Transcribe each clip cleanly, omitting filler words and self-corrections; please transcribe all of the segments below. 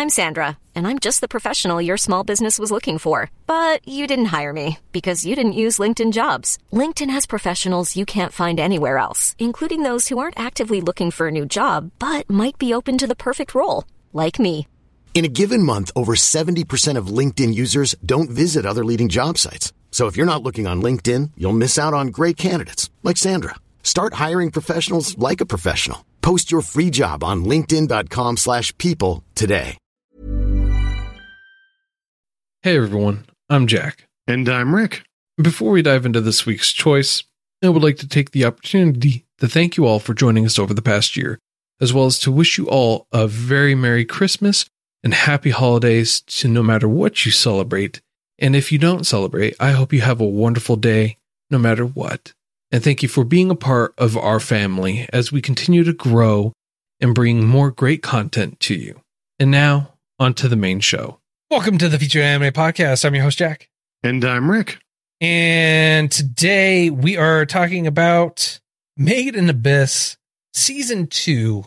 I'm Sandra, and I'm just the professional your small business was looking for. But you didn't hire me because you didn't use LinkedIn Jobs. LinkedIn has professionals you can't find anywhere else, including those who aren't actively looking for a new job, but might be open to the perfect role, like me. In a given month, over 70% of LinkedIn users don't visit other leading job sites. So if you're not looking on LinkedIn, you'll miss out on great candidates like Sandra. Start hiring professionals like a professional. Post your free job on linkedin.com/people today. Hey everyone, I'm Jack. And I'm Rick. Before we dive into this week's choice, I would like to take the opportunity to thank you all for joining us over the past year, as well as to wish you all a very Merry Christmas and Happy Holidays to no matter what you celebrate. And if you don't celebrate, I hope you have a wonderful day no matter what. And thank you for being a part of our family as we continue to grow and bring more great content to you. And now, on to the main show. Welcome to the Featured Anime Podcast. I'm your host, Jack. And I'm Rick. And today we are talking about Made in Abyss Season 2,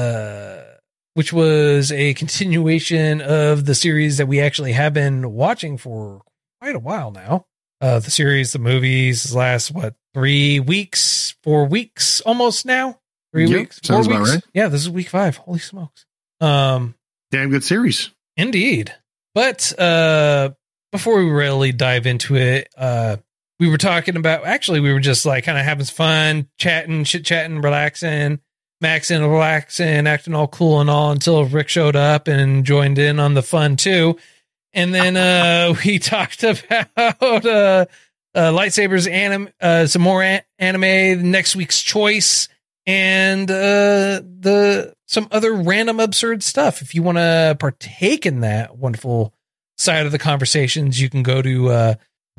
which was a continuation of the series that we actually have been watching for quite a while now. The series, the movies last, 3 weeks, 4 weeks almost now? 3 weeks? 4 sounds weeks? about right. Yeah, this is week 5. Holy smokes. Damn good series. Indeed. But before we really dive into it, we were talking about, actually, we were just like kind of having fun, chatting, chit-chatting, relaxing, maxing, relaxing, acting all cool and all until Rick showed up and joined in on the fun too. And then we talked about lightsabers, some more anime, next week's choice, and some other random absurd stuff. If you want to partake in that wonderful side of the conversations, you can go to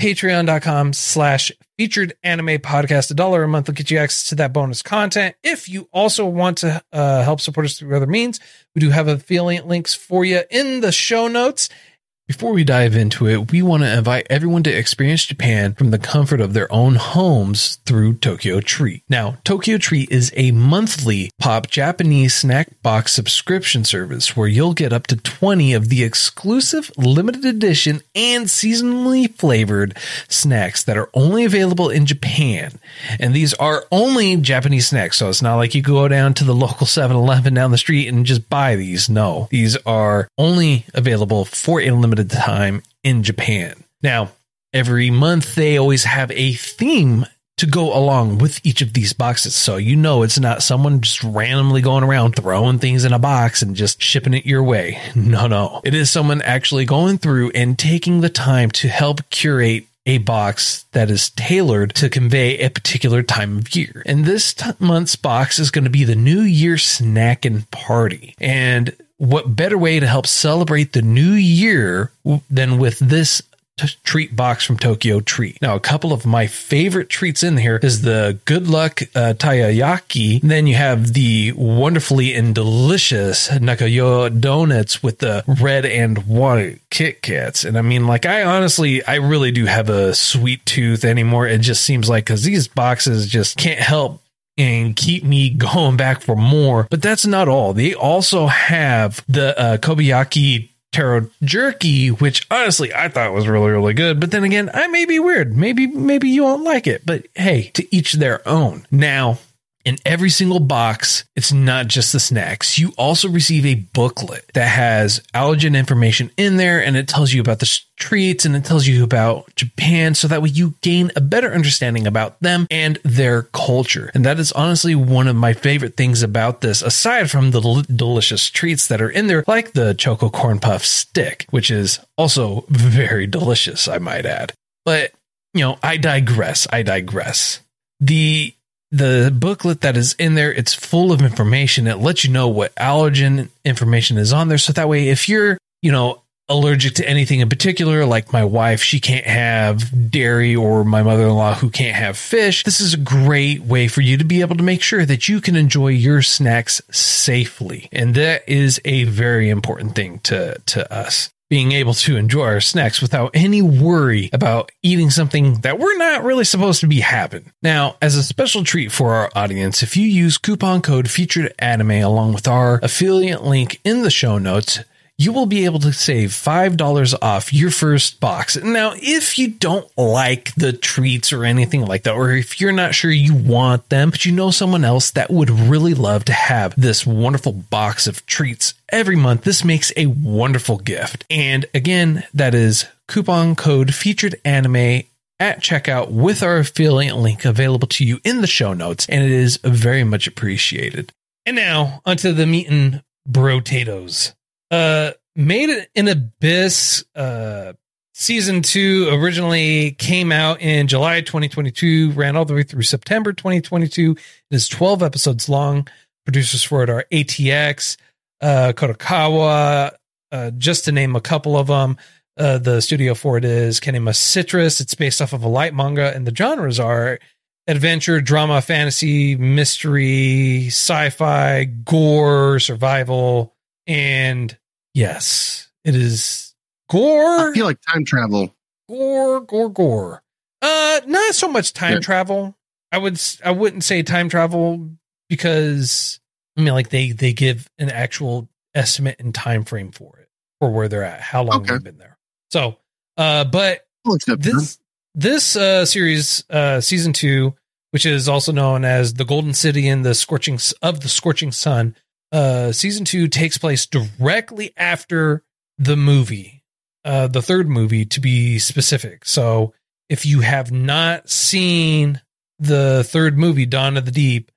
patreon.com/featured anime podcast. $1 a month will get you access to that bonus content. If you also want to help support us through other means, we do have affiliate links for you in the show notes. Before we dive into it, we want to invite everyone to experience Japan from the comfort of their own homes through Tokyo Treat. Now, Tokyo Treat is a monthly pop Japanese snack box subscription service where you'll get up to 20 of the exclusive limited edition and seasonally flavored snacks that are only available in Japan. And these are only Japanese snacks, so it's not like you go down to the local 7-Eleven down the street and just buy these. No, these are only available for a limited time in Japan. Now, every month they always have a theme to go along with each of these boxes. So you know it's not someone just randomly going around throwing things in a box and just shipping it your way. No. It is someone actually going through and taking the time to help curate a box that is tailored to convey a particular time of year. And this month's box is going to be the New Year Snackin' Party. And what better way to help celebrate the new year than with this treat box from Tokyo Treat. Now, a couple of my favorite treats in here is the Good Luck Taiyaki. Then you have the wonderfully and delicious Nakayo donuts with the red and white Kit Kats. And I mean, like, I really do have a sweet tooth anymore. It just seems like, because these boxes just can't help and keep me going back for more. But that's not all. They also have the Kobayaki Taro Jerky, which honestly I thought was really, really good. But then again, I may be weird. Maybe you won't like it. But hey, to each their own. Now, in every single box, it's not just the snacks. You also receive a booklet that has allergen information in there, and it tells you about the treats, and it tells you about Japan, so that way you gain a better understanding about them and their culture. And that is honestly one of my favorite things about this, aside from the delicious treats that are in there, like the Choco Corn Puff Stick, which is also very delicious, I might add. But, you know, I digress. The booklet that is in there, it's full of information. It lets you know what allergen information is on there. So that way, if you're, allergic to anything in particular, like my wife, she can't have dairy, or my mother-in-law who can't have fish, this is a great way for you to be able to make sure that you can enjoy your snacks safely. And that is a very important thing to us. Being able to enjoy our snacks without any worry about eating something that we're not really supposed to be having. Now, as a special treat for our audience, if you use coupon code Featured Anime along with our affiliate link in the show notes, you will be able to save $5 off your first box. Now, if you don't like the treats or anything like that, or if you're not sure you want them, but you know someone else that would really love to have this wonderful box of treats every month, this makes a wonderful gift. And again, that is coupon code featured anime at checkout with our affiliate link available to you in the show notes, and it is very much appreciated. And now onto the meat and potatoes. Made in Abyss season 2 originally came out in July 2022, ran all the way through September 2022. It is 12 episodes long. Producers for it are ATX, Kadokawa, just to name a couple of them. The studio for it is Kinema Citrus. It's based off of a light manga, and the genres are adventure, drama, fantasy, mystery, sci-fi, gore, survival, and yes, it is gore. I feel like time travel. Gore. Not so much time travel. I wouldn't say time travel because I mean, like they give an actual estimate and time frame for it, for where they're at, how long they've been there. So, but this series, season 2, which is also known as The Golden City and the Scorching Sun, season 2 takes place directly after the movie, the third movie to be specific. So if you have not seen the third movie, Dawn of the Deep,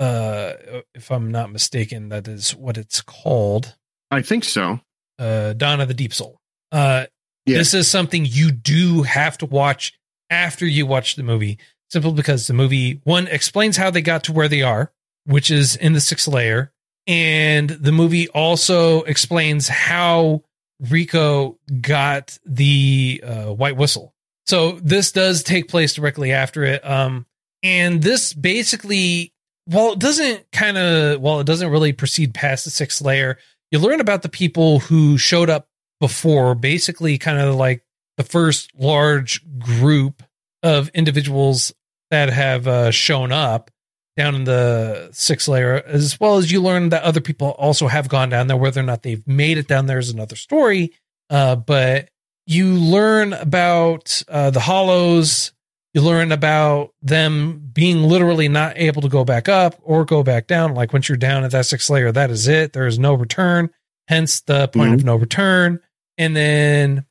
if I'm not mistaken, that is what it's called. I think so. Dawn of the Deep Soul. This is something you do have to watch after you watch the movie, simply because the movie, one, explains how they got to where they are, which is in the 6th layer. And the movie also explains how Rico got the white whistle. So this does take place directly after it. And this basically, while it doesn't really proceed past the 6th layer, you learn about the people who showed up before, basically kind of like the first large group of individuals that have shown up down in the 6th layer, as well as you learn that other people also have gone down there. Whether or not they've made it down there is another story. But you learn about the Hollows. You learn about them being literally not able to go back up or go back down. Like once you're down at that 6th layer, that is it. There is no return. Hence the point of no return. And then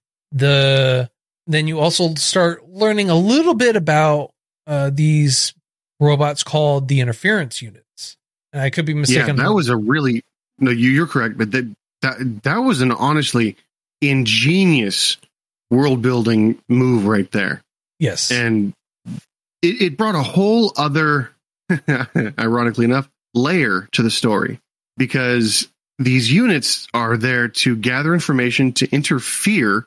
you also start learning a little bit about these robots called the interference units. And I could be mistaken. Yeah, that was you're correct, but that was an honestly ingenious world building move right there. Yes. And it brought a whole other, ironically enough, layer to the story, because these units are there to gather information, to interfere,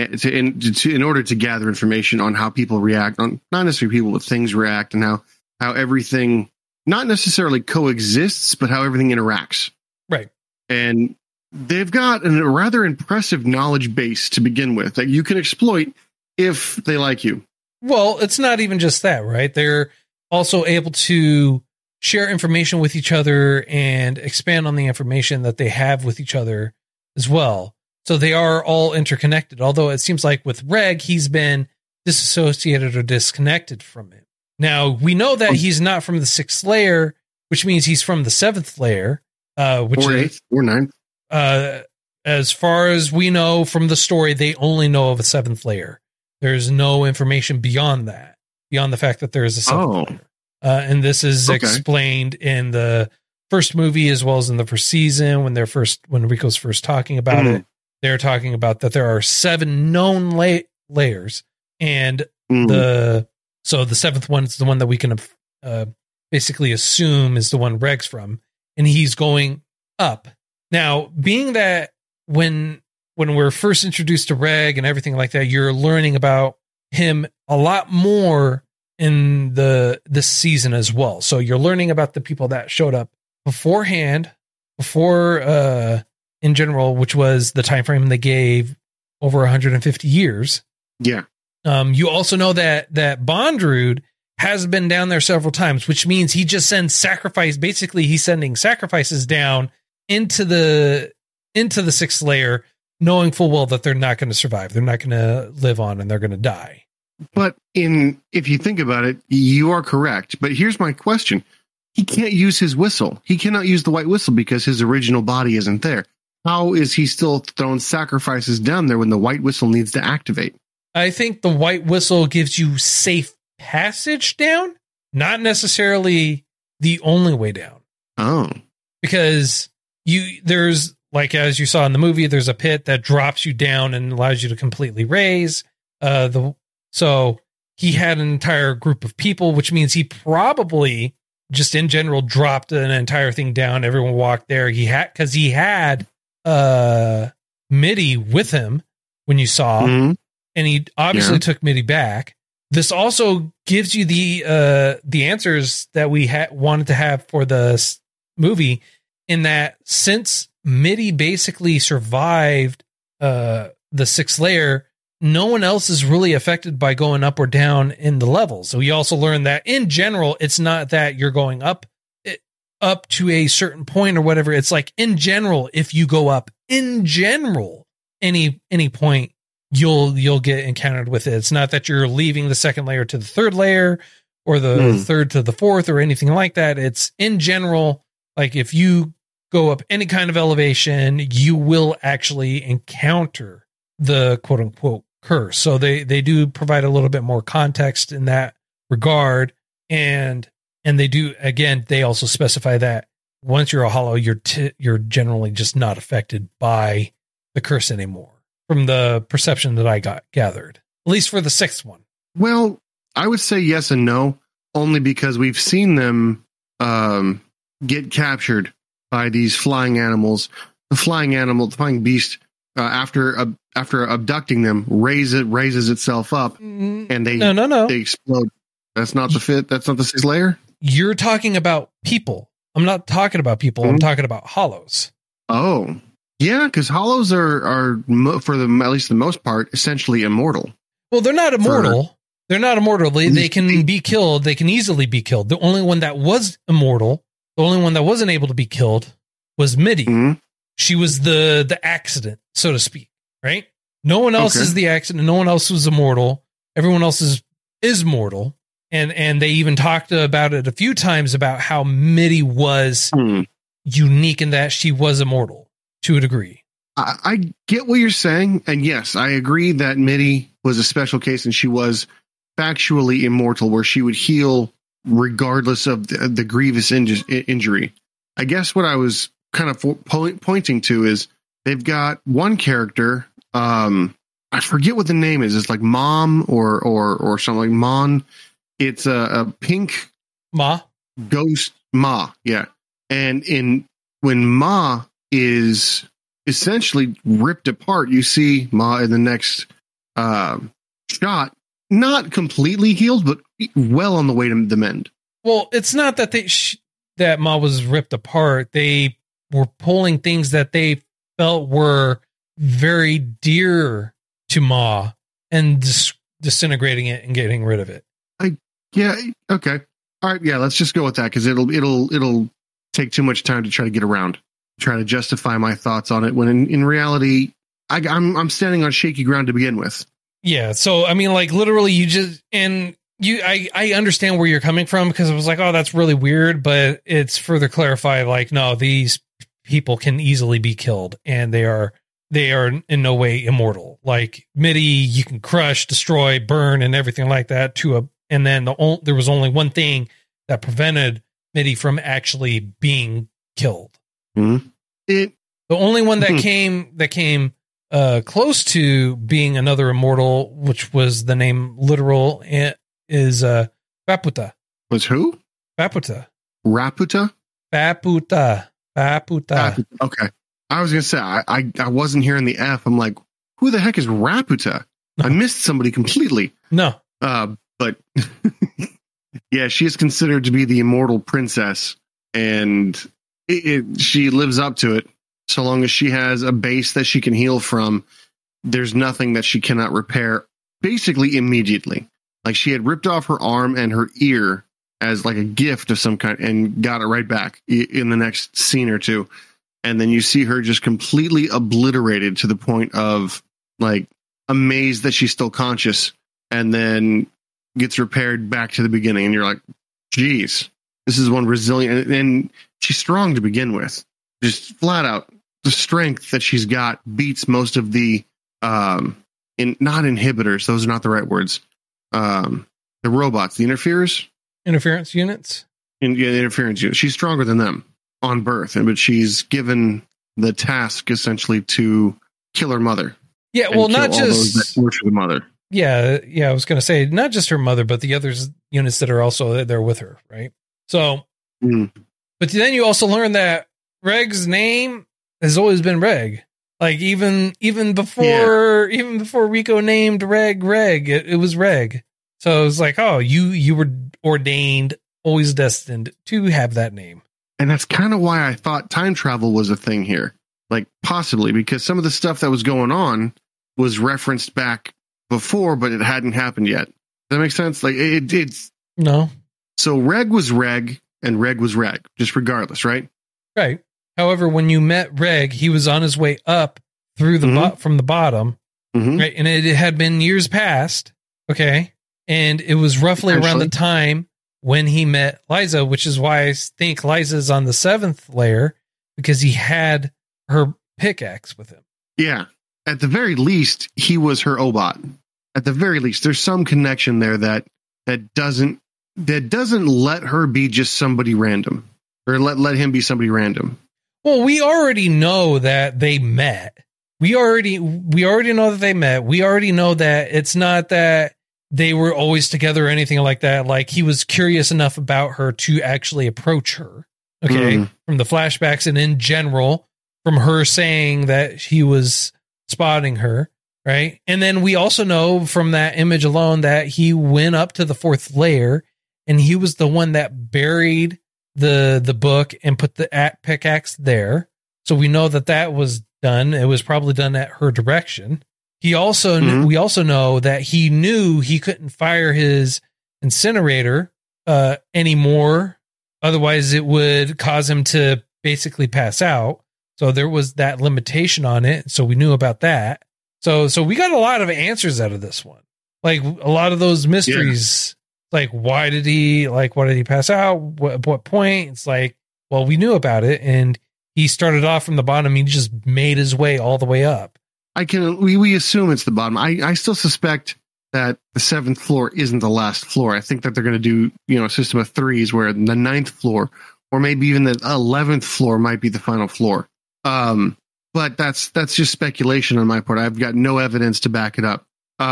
in order to gather information on how people react, on not necessarily people, but things react, and how everything not necessarily coexists, but how everything interacts. Right. And they've got a rather impressive knowledge base to begin with that you can exploit if they like you. Well, it's not even just that, right? They're also able to share information with each other and expand on the information that they have with each other as well. So they are all interconnected, although it seems like with Reg, he's been disassociated or disconnected from it. Now, we know that he's not from the 6th layer, which means he's from the 7th layer, which or 8th or 9th. As far as we know from the story, they only know of a 7th layer. There's no information beyond that, beyond the fact that there is a 7th layer. And this is explained in the first movie as well as in the first season when Rico's first talking about it. They're talking about that there are 7 known layers, and the 7th one is the one that we can basically assume is the one Reg's from, and he's going up. Now, being that when we're first introduced to Reg and everything like that, you're learning about him a lot more in this season as well. So you're learning about the people that showed up beforehand, in general, which was the time frame they gave, over 150 years. Yeah. You also know that Bondrewd has been down there several times, which means he just sends sacrifice. Basically, he's sending sacrifices down into the into the sixth layer, knowing full well that they're not going to survive. They're not going to live on and they're going to die. But if you think about it, you are correct. But here's my question. He can't use his whistle. He cannot use the white whistle because his original body isn't there. How is he still throwing sacrifices down there when the white whistle needs to activate? I think the white whistle gives you safe passage down, not necessarily the only way down. Oh. Because there's, like as you saw in the movie, there's a pit that drops you down and allows you to completely raise. So he had an entire group of people, which means he probably just in general dropped an entire thing down. Everyone walked there. He had Mitty with him when you saw, and he obviously took Mitty back. This also gives you the answers that we wanted to have for the movie, in that since Mitty basically survived the sixth layer, no one else is really affected by going up or down in the levels. So we also learned that in general, it's not that you're going up to a certain point or whatever. It's like in general, if you go up in general, any point, you'll get encountered with it. It's not that you're leaving the second layer to the third layer or the third to the fourth or anything like that. It's in general, like if you go up any kind of elevation, you will actually encounter the quote unquote curse. So they do provide a little bit more context in that regard. And they do, again, they also specify that once you're a hollow, you're generally just not affected by the curse anymore, from the perception that I gathered, at least for the sixth one. Well, I would say yes and no, only because we've seen them get captured by these flying animals. The flying beast, after abducting them, raises itself up, and they explode. That's not the sixth layer. You're talking about people. I'm not talking about people. I'm talking about hollows. Oh, yeah, because hollows are for at least the most part, essentially immortal. Well, they're not immortal. They're not immortal. They can be killed. They can easily be killed. The only one that was immortal, the only one that wasn't able to be killed, was Mitty. Mm-hmm. She was the accident, so to speak, right? No one else is the accident. No one else was immortal. Everyone else is mortal. And they even talked about it a few times about how Mitty was unique in that she was immortal to a degree. I get what you're saying. And yes, I agree that Mitty was a special case and she was factually immortal, where she would heal regardless of the grievous injury. I guess what I was kind of pointing to is they've got one character. I forget what the name is. It's like Mom or something like Mon. It's a pink Ma ghost Ma. Yeah. And when Ma is essentially ripped apart, you see Ma in the next shot, not completely healed, but well on the way to the mend. Well, it's not that that Ma was ripped apart. They were pulling things that they felt were very dear to Ma and disintegrating it and getting rid of it. Yeah. Okay. All right. Yeah. Let's just go with that, because it'll take too much time to try to get around, try to justify my thoughts on it, when in reality, I'm standing on shaky ground to begin with. Yeah. So I mean, like literally, I understand where you're coming from, because it was like, oh, that's really weird, but it's further clarified. Like, no, these people can easily be killed, and they are in no way immortal. Like Mitty, you can crush, destroy, burn, and everything like that and then there was only one thing that prevented Mitty from actually being killed. Mm-hmm. The only one that came close to being another immortal, which was the name literal, is Baputa. Was who? Baputa. Raputa? Baputa. Okay. I was going to say, I wasn't hearing the F. I'm like, who the heck is Raputa? No. I missed somebody completely. No. But yeah, she is considered to be the immortal princess, and she lives up to it. So long as she has a base that she can heal from, there's nothing that she cannot repair basically immediately. Like, she had ripped off her arm and her ear as like a gift of some kind and got it right back in the next scene or two. and then you see her just completely obliterated to the point of like amazed that she's still conscious, and then gets repaired back to the beginning, and you're like, geez, this is one resilient, and she's strong to begin with. Just flat out, the strength that she's got beats most of the not inhibitors, those are not the right words. The robots, the interference units. Interference units. She's stronger than them on birth, but she's given the task essentially to kill her mother. Yeah, well, not just that torture the mother. Yeah. I was going to say not just her mother, but the other units that are also there with her, right? So, but then you also learn that Reg's name has always been Reg. Like even before Rico named Reg, it was Reg. So it was like, oh, you were ordained, always destined to have that name. And that's kind of why I thought time travel was a thing here. Like possibly because some of the stuff that was going on was referenced back before, but it hadn't happened yet. Does that make sense? Like it's no. So Reg was Reg and Reg was Reg, just regardless, right? Right. However, when you met Reg, he was on his way up through the from the bottom, right? And it had been years past, okay? And it was roughly around the time when he met Liza, which is why I think Liza's on the 7th layer, because he had her pickaxe with him. Yeah. At the very least, he was her Obot. At the very least, there's some connection there that doesn't let her be just somebody random, or let him be somebody random. Well, we already know that they met. We already know that they met. We already know that it's not that they were always together or anything like that. Like he was curious enough about her to actually approach her. Okay. From the flashbacks and in general, from her saying that he was spotting her. Right. And then we also know from that image alone that he went up to the 4th layer and he was the one that buried the book and put the pickaxe there. So we know that was done. It was probably done at her direction. He also, we also know that he knew he couldn't fire his incinerator anymore. Otherwise it would cause him to basically pass out. So there was that limitation on it. So we knew about that. So we got a lot of answers out of this one. Like a lot of those mysteries, like why did he pass out? What point? It's like, well, we knew about it and he started off from the bottom. He just made his way all the way up. We assume it's the bottom. I still suspect that the 7th floor isn't the last floor. I think that they're going to do, a system of 3s where the 9th floor or maybe even the 11th floor might be the final floor. But that's just speculation on my part. I've got no evidence to back it up.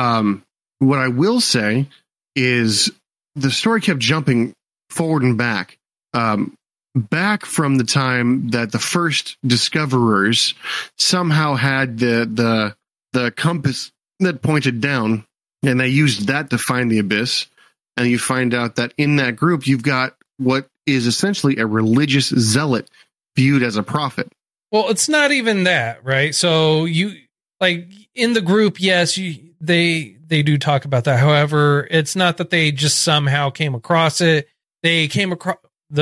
What I will say is the story kept jumping forward and back. Back from the time that the first discoverers somehow had the compass that pointed down, and they used that to find the abyss. And you find out that in that group, you've got what is essentially a religious zealot viewed as a prophet. Well, it's not even that, right? So you like in the group, yes, they do talk about that. However, it's not that they just somehow came across it. They came across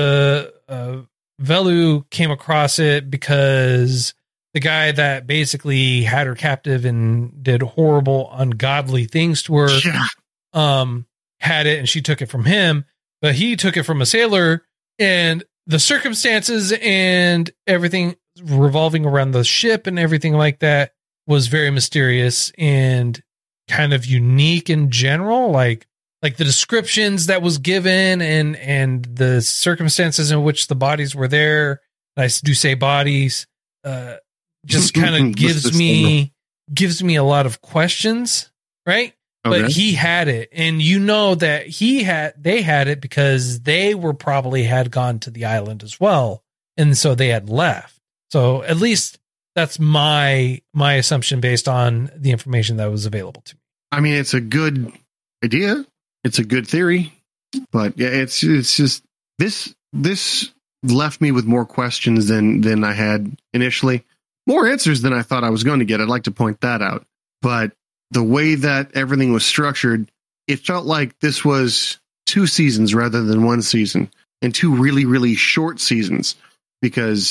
Velu came across it because the guy that basically had her captive and did horrible, ungodly things to her, had it, and she took it from him, but he took it from a sailor, and the circumstances and everything revolving around the ship and everything like that was very mysterious and kind of unique in general. Like the descriptions that was given and the circumstances in which the bodies were there. I do say bodies, just kind of gives me a lot of questions. Right. Okay. But he had it, and that they had it because they had gone to the island as well. And so they had left. So at least that's my assumption based on the information that was available to me. I mean, it's a good idea. It's a good theory, but yeah, it's just this left me with more questions than I had initially. More answers than I thought I was going to get. I'd like to point that out. But the way that everything was structured, it felt like this was 2 seasons rather than 1 season, and 2 really, really short seasons, because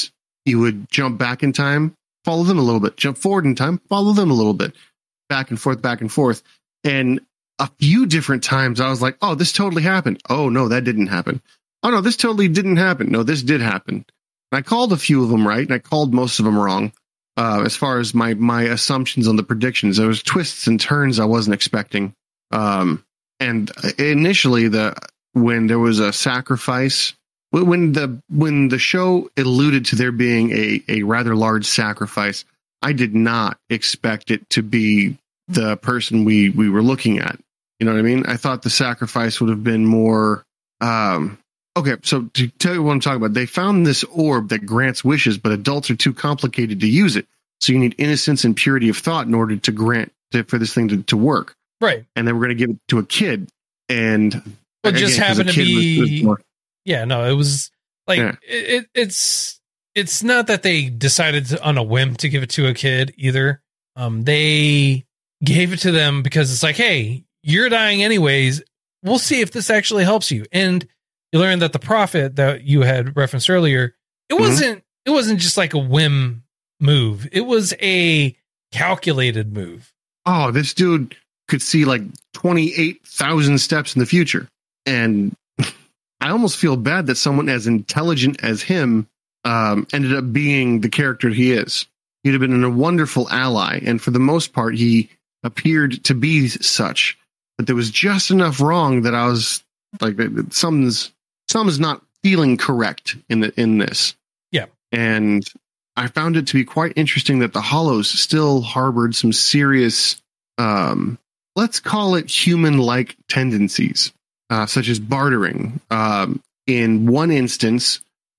you would jump back in time, follow them a little bit, jump forward in time, follow them a little bit, back and forth, back and forth. And a few different times I was like, oh, this totally happened. Oh, no, that didn't happen. Oh, no, this totally didn't happen. No, this did happen. And I called a few of them right, and I called most of them wrong. As far as my assumptions on the predictions, there was twists and turns I wasn't expecting. And initially, when there was a sacrifice, when the show alluded to there being a rather large sacrifice, I did not expect it to be the person we were looking at. You know what I mean? I thought the sacrifice would have been more. Okay, so to tell you what I'm talking about, they found this orb that grants wishes, but adults are too complicated to use it. So you need innocence and purity of thought in order to for this thing to work. Right. And then we're going to give it to a kid. And it just happened to be. Yeah, no, it was like, yeah. It's not that they decided on a whim to give it to a kid either. They gave it to them because it's like, hey, you're dying anyways. We'll see if this actually helps you. And you learn that the prophet that you had referenced earlier, it wasn't just like a whim move. It was a calculated move. Oh, this dude could see like 28,000 steps in the future. And I almost feel bad that someone as intelligent as him ended up being the character he is. He'd have been a wonderful ally. And for the most part, he appeared to be such. But there was just enough wrong that I was like, something's not feeling correct in this. Yeah. And I found it to be quite interesting that the Hollows still harbored some serious, let's call it human-like tendencies, such as bartering. In one instance,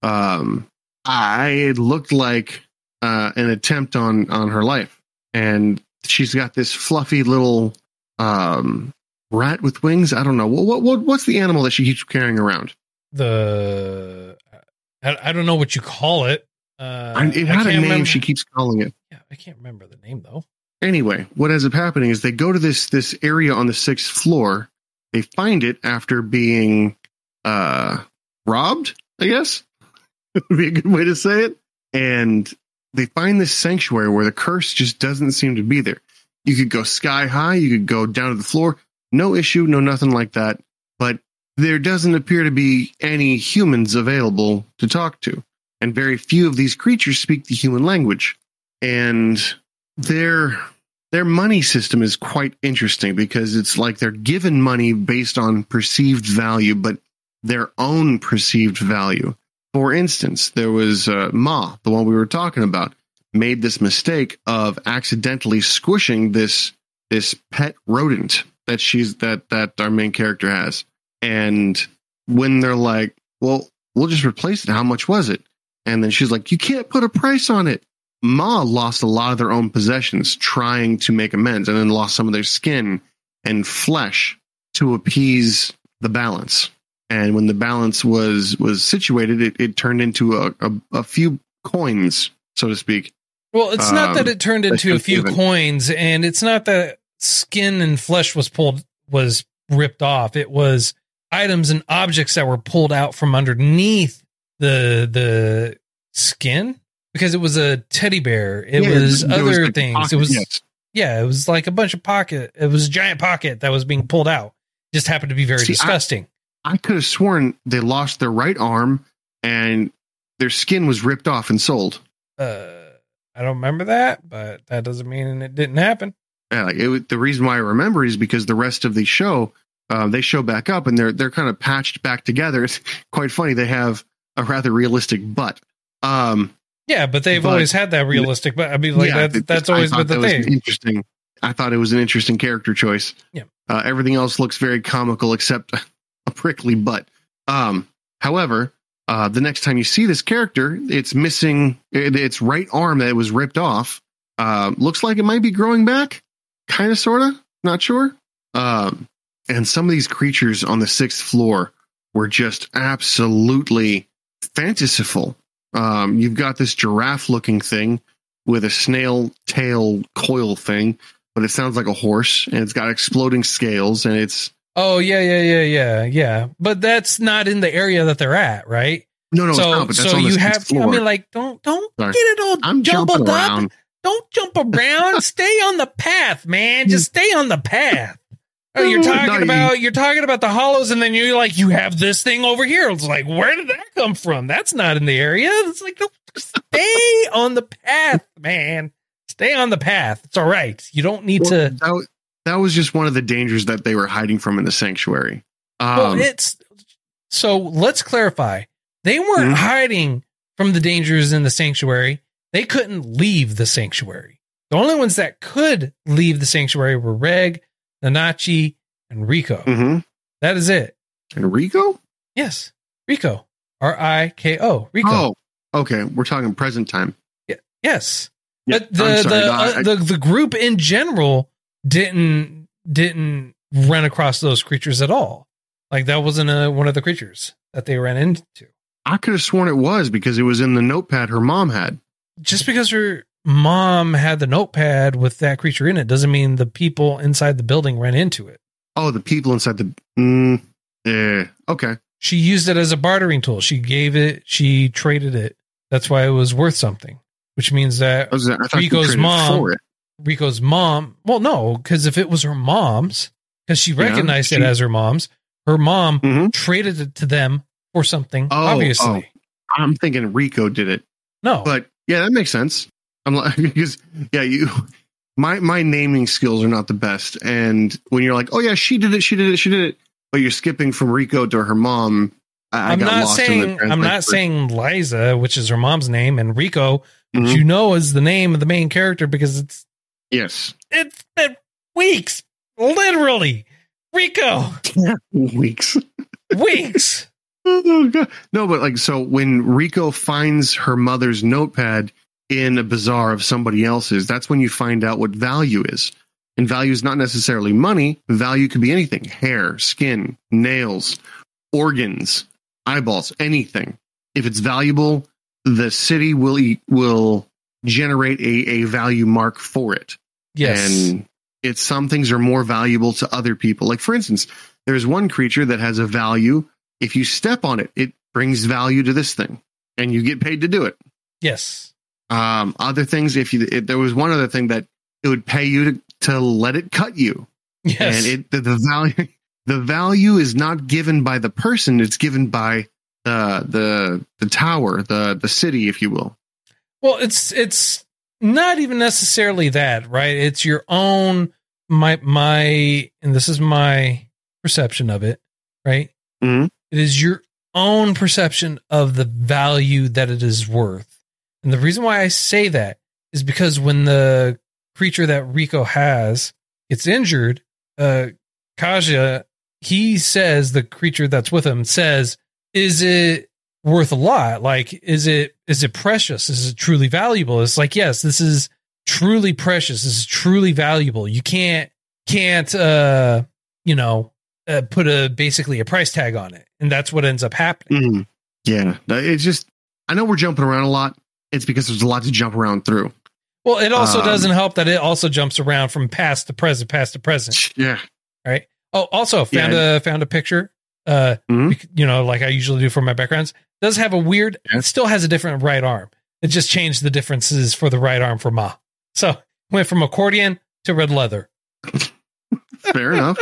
I looked like an attempt on her life. And she's got this fluffy little rat with wings. I don't know. What's the animal that she keeps carrying around? I don't know what you call it. It had a name. Remember. She keeps calling it. Yeah, I can't remember the name though. Anyway, what ends up happening is they go to this area on the 6th floor. They find it after being robbed, I guess. Would be a good way to say it. And they find this sanctuary where the curse just doesn't seem to be there. You could go sky high, you could go down to the floor, no issue, no nothing like that. But there doesn't appear to be any humans available to talk to. And very few of these creatures speak the human language. And their money system is quite interesting because it's like they're given money based on perceived value, but their own perceived value. For instance, there was Ma, the one we were talking about, made this mistake of accidentally squishing this pet rodent that our main character has. And when they're like, well, we'll just replace it. How much was it? And then she's like, you can't put a price on it. Ma lost a lot of their own possessions trying to make amends, and then lost some of their skin and flesh to appease the balance. And when the balance was situated, it turned into a few coins, so to speak. Well, it's not that it turned into a few coins, and it's not that skin and flesh was ripped off. It was items and objects that were pulled out from underneath the skin, because it was a teddy bear. It was other things. Pocket, it was it was like a bunch of pocket. It was a giant pocket that was being pulled out. Just happened to be very disgusting. I could have sworn they lost their right arm and their skin was ripped off and sold. I don't remember that, but that doesn't mean it didn't happen. Yeah, the reason why I remember is because the rest of the show, they show back up and they're kind of patched back together. It's quite funny. They have a rather realistic butt. Yeah, but they've always had that realistic. But I mean, like that's always been the thing. Interesting. I thought it was an interesting character choice. Yeah. Everything else looks very comical except a prickly butt. However, the next time you see this character, it's missing its right arm that was ripped off. Looks like it might be growing back. Kind of, sort of. Not sure. And some of these creatures on the 6th floor were just absolutely fanciful. You've got this giraffe-looking thing with a snail tail coil thing, but it sounds like a horse, and it's got exploding scales, and it's... Oh, yeah. But that's not in the area that they're at, right? No, it's not, but that's on the you sixth have. floor. I mean, like, don't Sorry. get it all I'm jumbled jumping up. around. Don't jump around. Stay on the path, man. Just stay on the path. Oh, you're talking about the hollows, and then you're like, you have this thing over here. It's like, where did that come from? That's not in the area. It's like, no, stay on the path, man. Stay on the path. It's all right. You don't need to. That was just one of the dangers that they were hiding from in the sanctuary. So let's clarify. They weren't hiding from the dangers in the sanctuary. They couldn't leave the sanctuary. The only ones that could leave the sanctuary were Reg, Nanachi, and Rico. Mm-hmm. That is it. And Rico? Yes. Rico. Riko. Rico. Oh, okay. We're talking present time. Yeah. Yes. Yeah, But the group in general didn't run across those creatures at all. Like that wasn't one of the creatures that they ran into. I could have sworn it was because it was in the notepad her mom had. Just because her mom had the notepad with that creature in it doesn't mean the people inside the building ran into it. Oh, the people inside the... okay. She used it as a bartering tool. She traded it. That's why it was worth something, which means that Rico's mom, well, no, because if it was her mom's, because she recognized it as her mom's, her mom traded it to them for something, obviously. Oh. I'm thinking Rico did it. No. But yeah, that makes sense. I'm like, because my naming skills are not the best. And when you're like, oh yeah, she did it, but you're skipping from Rico to her mom. I'm not saying Liza, which is her mom's name, and Rico, which you know is the name of the main character because it's been weeks, literally. Rico, weeks. Oh, God. No, but like, so when Rico finds her mother's notepad in a bazaar of somebody else's, that's when you find out what value is. And value is not necessarily money. Value could be anything: hair, skin, nails, organs, eyeballs, anything. If it's valuable, the city will generate a value mark for it. Yes. And some things are more valuable to other people. Like, for instance, there's one creature that has a value. If you step on it, it brings value to this thing, and you get paid to do it. Yes. Other things, if there was one other thing that it would pay you to let it cut you. Yes. And the value is not given by the person; it's given by the tower, the city, if you will. Well, it's not even necessarily that, right? It's your own and this is my perception of it, right? Mm-hmm. It is your own perception of the value that it is worth. And the reason why I say that is because when the creature that Rico has gets injured, Kaja, he says, the creature that's with him says, is it worth a lot? Like, is it precious? Is it truly valuable? It's like, yes, this is truly precious. This is truly valuable. You can't put basically a price tag on it. And that's what ends up happening. Mm-hmm. Yeah. It's just, I know we're jumping around a lot. It's because there's a lot to jump around through. Well, it also doesn't help that it also jumps around from past to present. Yeah. Right. Oh, also found a picture, like I usually do for my backgrounds. Does have a weird, it still has a different right arm. It just changed the differences for the right arm for Ma. So went from accordion to red leather. Fair enough.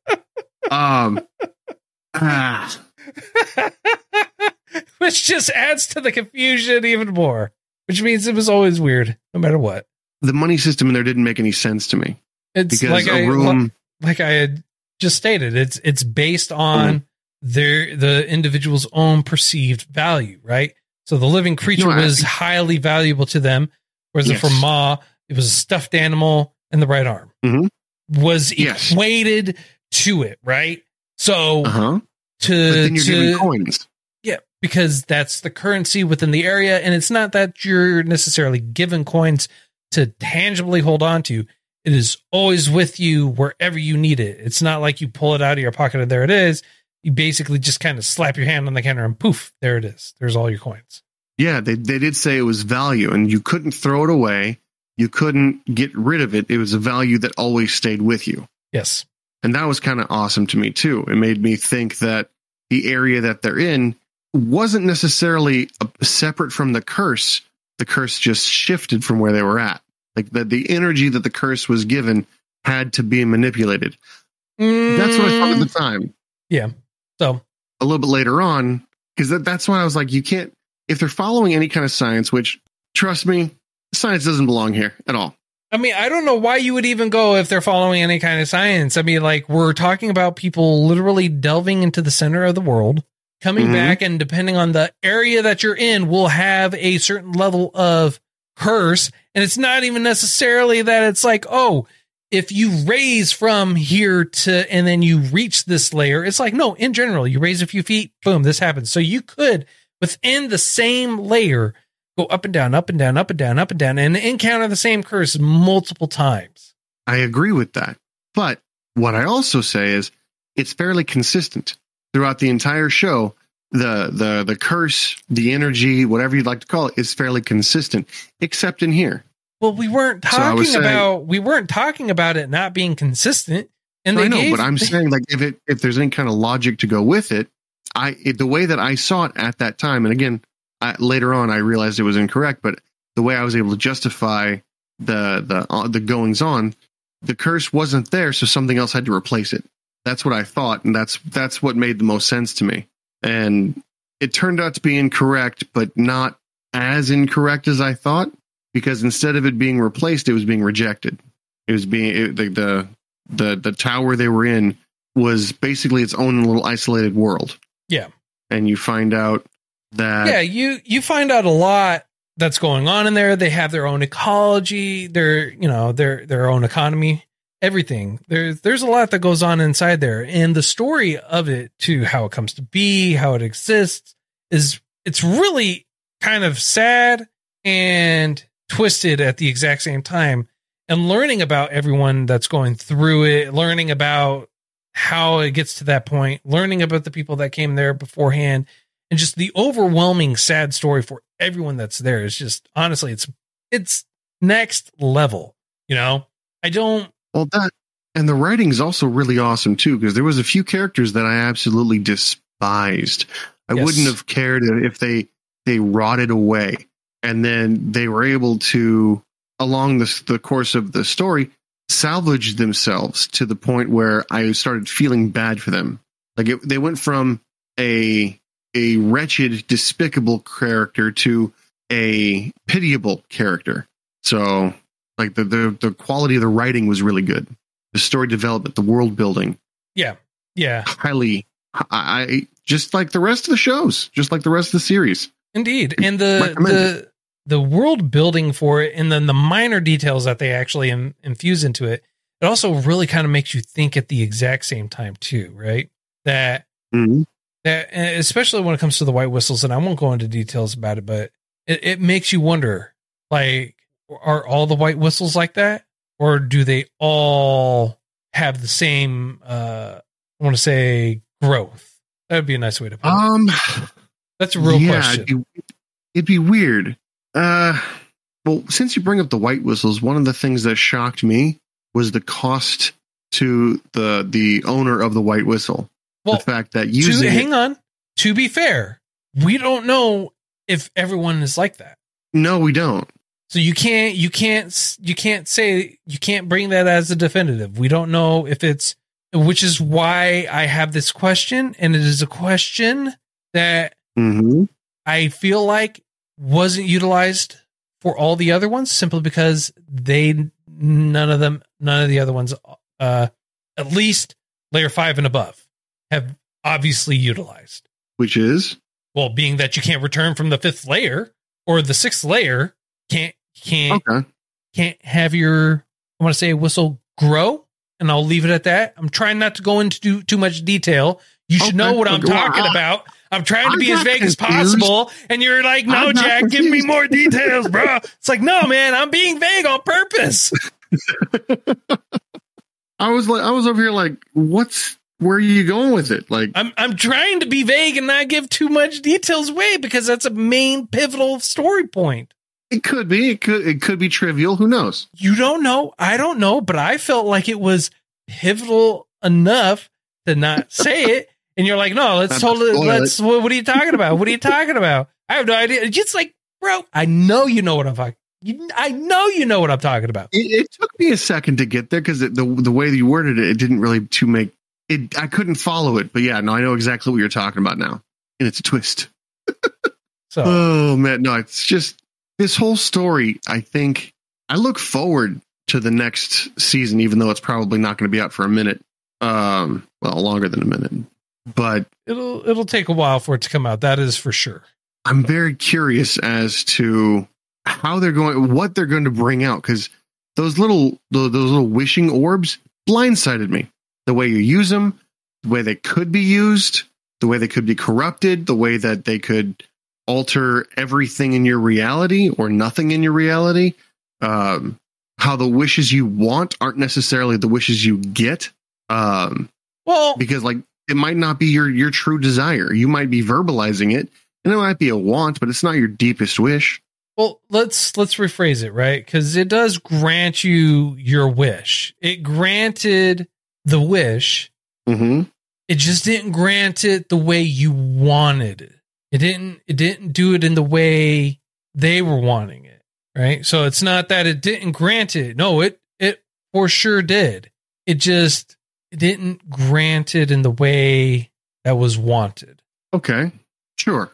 Which just adds to the confusion even more, which means it was always weird, no matter what. The money system in there didn't make any sense to me. It's because like I had just stated, it's based on the individual's own perceived value, right? So the living creature was highly valuable to them, whereas for Ma, it was a stuffed animal and the right arm was equated to it, right? So but then you're giving coins. Yeah, because that's the currency within the area, and it's not that you're necessarily given coins to tangibly hold on to. It is always with you wherever you need it. It's not like you pull it out of your pocket and there it is. You basically just kind of slap your hand on the counter and poof, there it is. There's all your coins. Yeah, they did say it was value, and you couldn't throw it away. You couldn't get rid of it. It was a value that always stayed with you. Yes. And that was kind of awesome to me, too. It made me think that the area that they're in wasn't necessarily separate from the curse. The curse just shifted from where they were at. Like the energy that the curse was given had to be manipulated. That's what I thought at the time. Yeah. So a little bit later on, because that's when I was like, you can't, if they're following any kind of science, which trust me, science doesn't belong here at all. I mean, I don't know why you would even go if they're following any kind of science. I mean, like, we're talking about people literally delving into the center of the world, coming back, and depending on the area that you're in, will have a certain level of curse. And it's not even necessarily that it's like, oh, if you raise from here to, and then you reach this layer, it's like, no, in general, you raise a few feet, boom, this happens. So you could, within the same layer, go up and down, up and down, up and down, up and down, and encounter the same curse multiple times. I agree with that. But what I also say is it's fairly consistent throughout the entire show. The curse, the energy, whatever you'd like to call it, is fairly consistent, except in here. Well, we weren't talking about it not being consistent. And I know, but I'm saying, like, if there's any kind of logic to go with it, the way that I saw it at that time, and again, later on I realized it was incorrect, but the way I was able to justify the goings on, the curse wasn't there, so something else had to replace it. That's what I thought, and that's what made the most sense to me. And it turned out to be incorrect, but not as incorrect as I thought, because instead of it being replaced, it was being rejected. It was being the tower they were in was basically its own little isolated world. Yeah. And you find out that you find out a lot that's going on in there. They have their own ecology, their own economy, everything. There's a lot that goes on inside there, and the story of it too, how it comes to be, how it exists, it's really kind of sad and twisted at the exact same time. And learning about everyone that's going through it, learning about how it gets to that point, learning about the people that came there beforehand, and just the overwhelming sad story for everyone that's there is just, honestly, it's next level. And the writing is also really awesome too, because there was a few characters that I absolutely despised. I wouldn't have cared if they rotted away, and then they were able to, along the course of the story, salvage themselves to the point where I started feeling bad for them. Like they went from a wretched, despicable character to a pitiable character. So, like, the quality of the writing was really good. The story development, the world building. Yeah. Highly, I just like the rest of the shows, just like the rest of the series. Indeed. And the world building for it, and then the minor details that they actually infuse into it, it also really kind of makes you think at the exact same time too, right? That especially when it comes to the white whistles, and I won't go into details about it, but it makes you wonder, like, are all the white whistles like that? Or do they all have the same, I want to say, growth? That would be a nice way to put it. That's a real question. It'd be weird. Well, since you bring up the white whistles, one of the things that shocked me was the cost to the owner of the white whistle. Well, the fact that to be fair, we don't know if everyone is like that. No, we don't. So you can't say, you can't bring that as a definitive. We don't know if it's, which is why I have this question, and it is a question that I feel like wasn't utilized for all the other ones, simply because none of the other ones, at least layer 5 and above, have obviously utilized. Which is? Well, being that you can't return from the 5th layer or the 6th layer, can't have your, I want to say, whistle grow, and I'll leave it at that. I'm trying not to go into too much detail. You should know what I'm talking about. I'm trying to be as vague as possible, and you're like, no, Jack, give me more details, bro. It's like, no, man, I'm being vague on purpose. I was over here like, where are you going with it? Like, I'm trying to be vague and not give too much details away, because that's a main pivotal story point. It could be. It could be trivial. Who knows? You don't know. I don't know. But I felt like it was pivotal enough to not say it. And you're like, no, what are you talking about? What are you talking about? I have no idea. It's just like, bro, I know you know what I'm talking. I know you know what I'm talking about. It took me a second to get there because the way that you worded it, it didn't really make it. I couldn't follow it, but yeah, no, I know exactly what you're talking about now, and it's a twist. So, oh man, no, it's just this whole story. I think I look forward to the next season, even though it's probably not going to be out for a minute. Well, longer than a minute, but it'll take a while for it to come out. That is for sure. I'm very curious as to what they're going to bring out, because those little wishing orbs blindsided me. The way you use them, the way they could be used, the way they could be corrupted, the way that they could alter everything in your reality or nothing in your reality. How the wishes you want aren't necessarily the wishes you get. Well, because like it might not be your true desire. You might be verbalizing it, and it might be a want, but it's not your deepest wish. Well, let's rephrase it, right? Because it does grant you your wish. It granted the wish. Mm-hmm. It just didn't grant it the way you wanted it. It didn't do it in the way they were wanting it, right? So it's not that it didn't grant it. No, it for sure did. It didn't grant it in the way that was wanted. Okay, sure.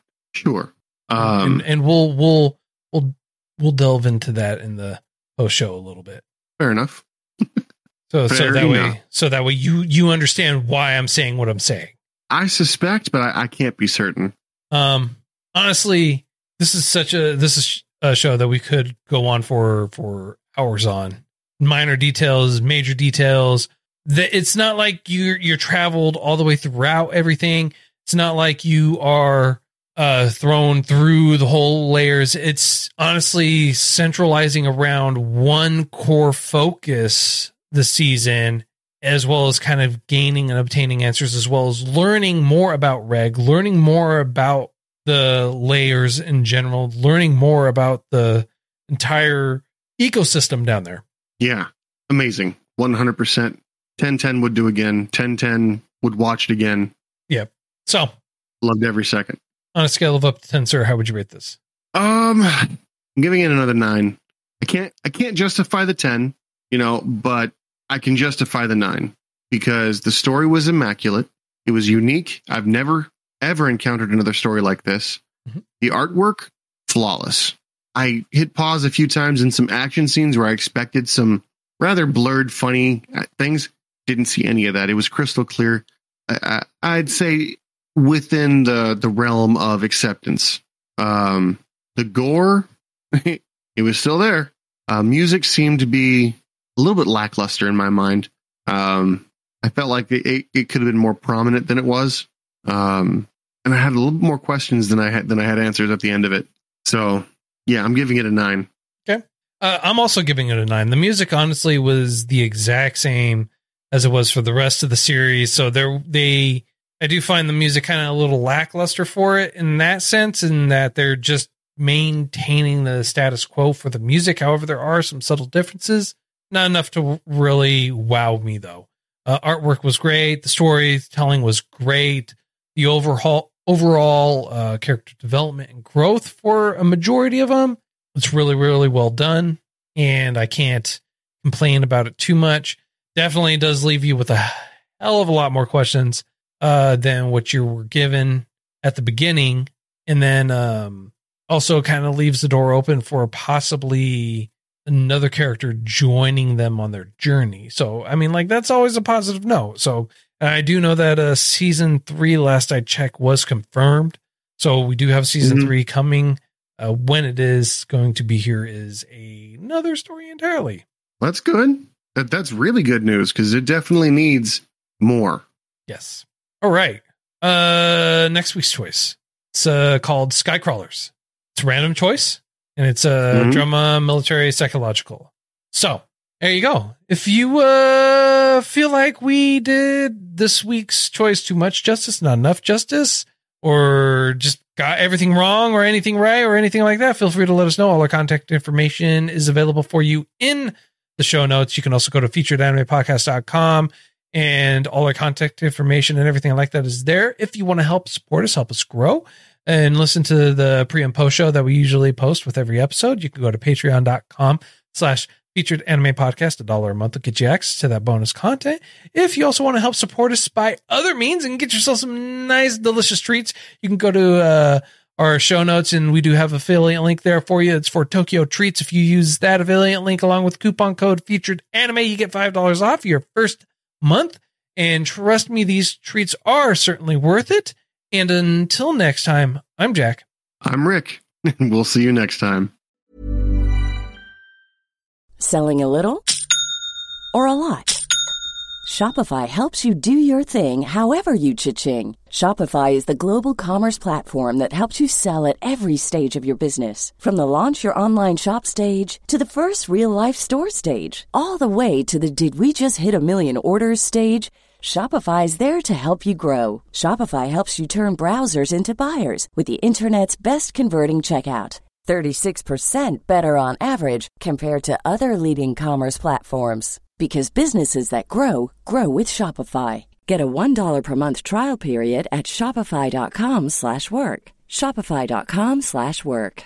And we'll delve into that in the post show a little bit. Fair enough. So that way you understand why I'm saying what I'm saying. I suspect, but I can't be certain. Honestly, this is a show that we could go on for hours on. Minor details, major details. It's not like you're traveled all the way throughout everything. It's not like you are thrown through the whole layers. It's honestly centralizing around one core focus this season, as well as kind of gaining and obtaining answers, as well as learning more about Reg, learning more about the layers in general, learning more about the entire ecosystem down there. Yeah, amazing. 100%. 1010 would do again. 1010 would watch it again. Yep. So loved every second. On a scale of up to 10, sir, how would you rate this? I'm giving it another 9. I can't justify the 10, but I can justify the 9 because the story was immaculate. It was unique. I've never ever encountered another story like this. Mm-hmm. The artwork, flawless. I hit pause a few times in some action scenes where I expected some rather blurred, funny things. Didn't see any of that. It was crystal clear. I'd say within the realm of acceptance. The gore, it was still there. Music seemed to be a little bit lackluster in my mind. I felt like it could have been more prominent than it was. And I had a little bit more questions than I had answers at the end of it. So yeah, I'm giving it a 9. Okay. I'm also giving it a 9. The music honestly was the exact same as it was for the rest of the series. So I do find the music kind of a little lackluster for it in that sense, in that they're just maintaining the status quo for the music. However, there are some subtle differences. Not enough to really wow me, though. Artwork was great. The storytelling was great. The overall character development and growth for a majority of them was really, really well done. And I can't complain about it too much. Definitely does leave you with a hell of a lot more questions than what you were given at the beginning. And then also kind of leaves the door open for possibly another character joining them on their journey. So, I mean, like, that's always a positive note. So I do know that season 3, last I checked, was confirmed. So we do have season 3 coming. When it is going to be here is another story entirely. That's good. That's really good news, because it definitely needs more. Yes. All right. Next week's choice. It's called Skycrawlers. It's a random choice, and it's a drama, military, psychological. So there you go. If you feel like we did this week's choice too much justice, not enough justice, or just got everything wrong or anything right or anything like that, feel free to let us know. All our contact information is available for you in the show notes. You can also go to featuredanimepodcast.com and all our contact information and everything like that is there. If you want to help support us, help us grow, and listen to the pre and post show that we usually post with every episode, you can go to patreon.com/featured anime podcast. $1 a month will get you access to that bonus content. If you also want to help support us by other means and get yourself some nice, delicious treats, you can go to our show notes, and we do have an affiliate link there for you. It's for Tokyo Treats. If you use that affiliate link along with coupon code featured anime, you get $5 off your first month. And trust me, these treats are certainly worth it. And until next time, I'm Jack. I'm Rick. We'll see you next time. Selling a little or a lot? Shopify helps you do your thing however you cha-ching. Shopify is the global commerce platform that helps you sell at every stage of your business. From the launch your online shop stage to the first real-life store stage, all the way to the did we just hit a million orders stage. Shopify is there to help you grow. Shopify helps you turn browsers into buyers with the internet's best converting checkout. 36% better on average compared to other leading commerce platforms. Because businesses that grow, grow with Shopify. Get a $1 per month trial period at shopify.com/work. Shopify.com/work.